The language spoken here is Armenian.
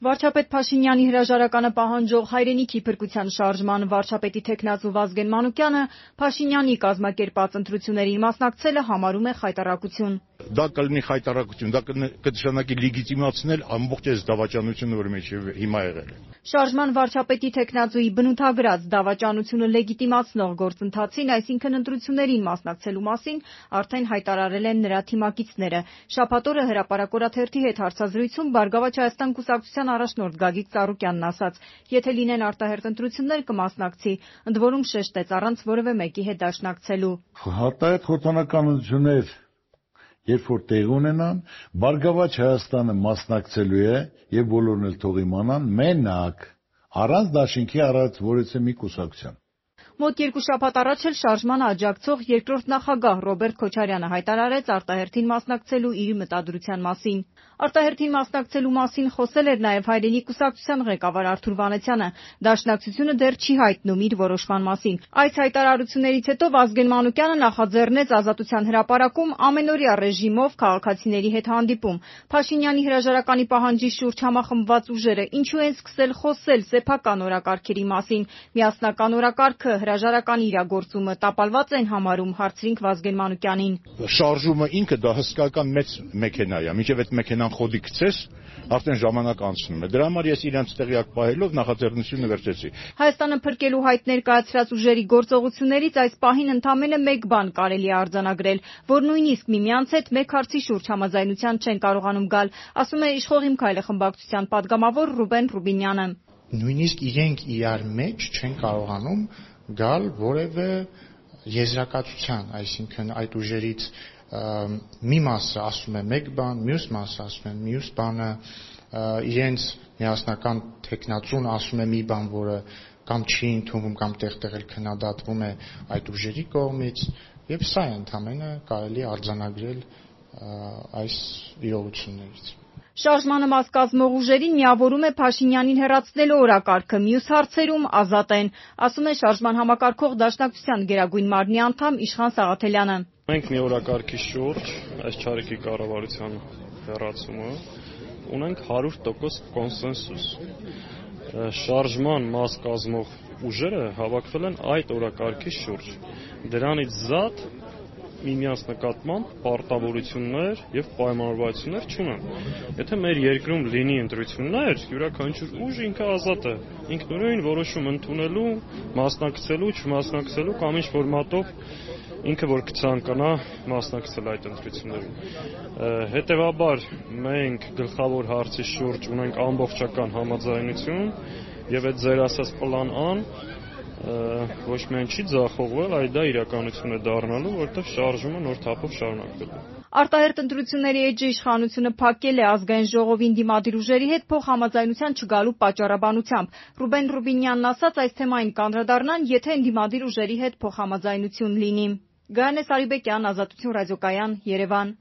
Վարչապետ Փաշինյանի հրաժարականը պահանջող հայրենիքի փրկության շարժման վարչապետի թեկնածու Վազգեն Մանուկյանը Փաշինյանի կազմակերպած ընտրություններին մասնակցելը համարում է խայտառակություն։ Դա կլինի խայտառակություն, դա կնշանակի լեգիտիմացնել ամբողջ այս դավաճանությունը, որ մեջ հիմա եղել է։ Շարժման վարչապետի թեկնածուի բնութագրած դավաճանությունը լեգիտիմացնող գործընթացին, այսինքն ընտրություններին մասնակցելու մասին, արդեն հայտարարել են նրա թիմակիցները։ Շաբաթ օրը հրապարակորաթերթի հետ հարցազրույցում Բարգավաճ Հայաստան կուսակցության առաջնորդ Գագիկ Ծառուկյանն ասաց. եթե լինեն արտահերթ ընտրություններ կմասնակցի, ընդ որում շեշտեց առանց որևէ մեկի հետ դաշնակցելու։ Արտահերթ խորհրդանական ընտրություններ երբ որ տեղ ունենան, Բարգավաճ Հայաստանը մասնակցելու է եւ բոլորն էլ թող իմանան մենակ, առանց դաշինքի առած որևէ մի կուսակցության։ Մոտ 2 շաբաթ առաջ էլ շարժմանը աջակցող երկրորդ նախագահ Ռոբերտ Քոչարյանը հայտարարեց արտահերթին մասնակցելու իր մտադրության մասին։ Արտահերթին մասնակցելու մասին խոսել էր նաև հայրենի կուսակցության ղեկավար Արթուր Վանեցյանը։ Դաշնակցությունը դեռ չի հայտնում իր որոշման մասին։ Այս հայտարարություններից հետո Վազգեն Մանուկյանը նախաձեռնեց Ազատության հրապարակում ամենօրյա ռեժիմով քաղաքացիների հետ հանդիպում։ Փաշինյանի հրաժարականի պահանջի շուրջ համախմբված ուժերը ինչու են սկսել խոսել սեփական օրակարգերի մասին։ Միասնական օրակարգը հրաժարականի իրագործումը տապալված են համարում, հարցրինք Վազգեն Մանուկյանին։ Շարժումը ինքը դա հսկայական մեծ մեքենա է, մինչև այդ մեքենան խոդի գցես, արդեն ժամանակ անցնում է։ Դրա համար ես իրենց տեղյակ պահելով նախաձեռնությունը վերցրեցի։ Հայաստանը փրկելու հայտ ներկայացրած ուժերի գործողություններից այս պահին ընդամենը մեկ բան կարելի է արձանագրել, որ նույնիսկ միմյանց հետ մեկ հարցի շուրջ համաձայնության չեն կարողանում գալ, ասում է Իշխող իմ քայլը խմբակցության падգամավոր Ռուբեն Ռուբինյանը։ Նույնիսկ իրենք իրար մեջ չեն կարողանում գալ որևէ եզրակացության, այսինքն այդ ուժերից մի մասը ասում է մեկ բան, մյուս մասը ասում է մյուս բանը, իրենց միասնական թեկնածուն ասում է մի բան, որը կամ չի ընդունվում, կամ տեղ-տեղ էլ քննադատվում է այդ ուժերի կողմից, եւ սա է ընդամենը կարելի արձանագրել այս իրողություններից։ Շարժմանը մաս կազմող ուժերին միավորում է Փաշինյանին հեռացնելու օրակարգը, մյուս հարցերում ազատ են, ասում է շարժման համակարգող դաշնակցության գերագույն մարմնի անդամ Իշխան Սաղաթելյանը։ Մենք մի օրակարգի շուրջ այս չարիքի կառավարության հեռացումը ունենք 100% կոնսենսուս։ Շարժման մաս կազմող ուժերը հավաքվել են այդ օրակարգի շուրջ։ Դրանից զատ միմյանց նկատմամբ պարտավորություններ եւ պայմանավորվածություններ չունեն։ Եթե մեր երկրում լինի ընտրություններ, յուրաքանչյուր ուժ ինքը ազատ է ինքնուրույն որոշում ընդունելու, մասնակցելու, չմասնակցելու կամ ինչ ֆորմատով ինքը որ կցանկանա մասնակցել այդ ընտրություններին։ Հետևաբար մենք գլխավոր հարցի շուրջ ունենք ամբողջական համաձայնություն եւ այդ ձեր ասած պլան Ա-ն ոչ միայն չի ձախողվել, այլ դա իրականություն է դառնալու, որտեղ շարժումը նոր թափով շարունակվելու։ Արտահերթ ընտրությունների էջը իշխանությունը փակել է ազգային ժողովին դիմադիր ուժերի հետ փոխհամաձայնության չգալու պատճառաբանությամբ։ Ռուբեն Ռուբինյանն ասաց այս թեմային կանդրադառնան, եթե ընդդիմադիր ուժերի հետ փոխհամաձայնություն լինի։ Գայանե Սարիբեկյան, Ազատություն ռադիոկայան, Երևան։